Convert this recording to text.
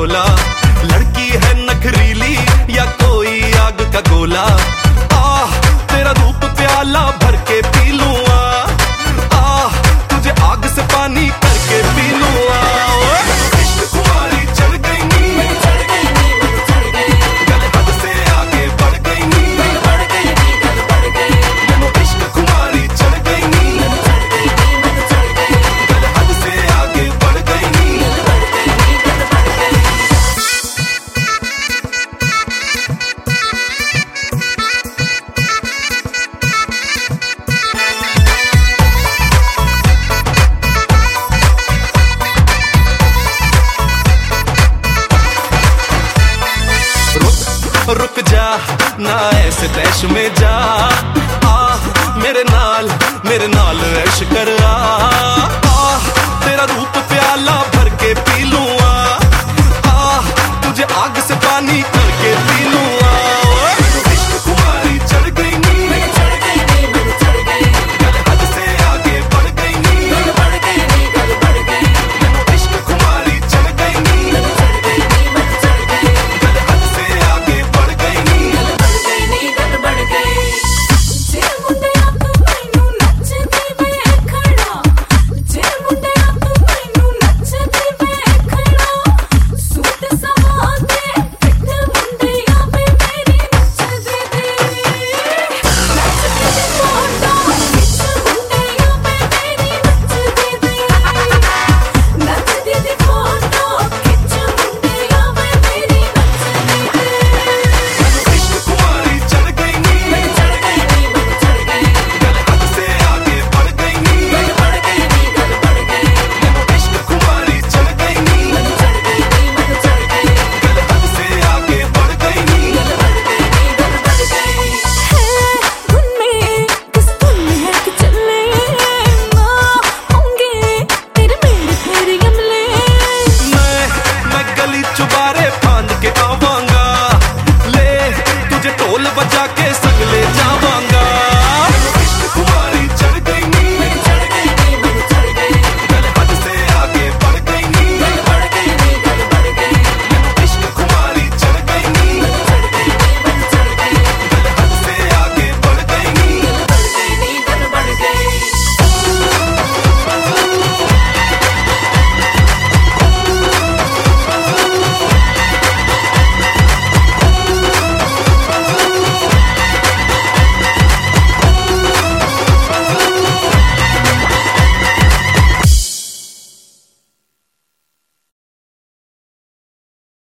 बोला, लड़की है नखरीली या कोई आग का गोला। आह तेरा रूप प्याला भर के पी लूं, आह तुझे आग से पानी करके पी लूं। इश्क खुमारी चढ़ गई नी, गल हद से आगे बढ़ गई नी, मैनू इश्क खुमारी चढ़ गई नी, गल हद से आगे बढ़ गई नी। रुक जा ना ऐसे तैश में जा, आ मेरे नाल ऐश कर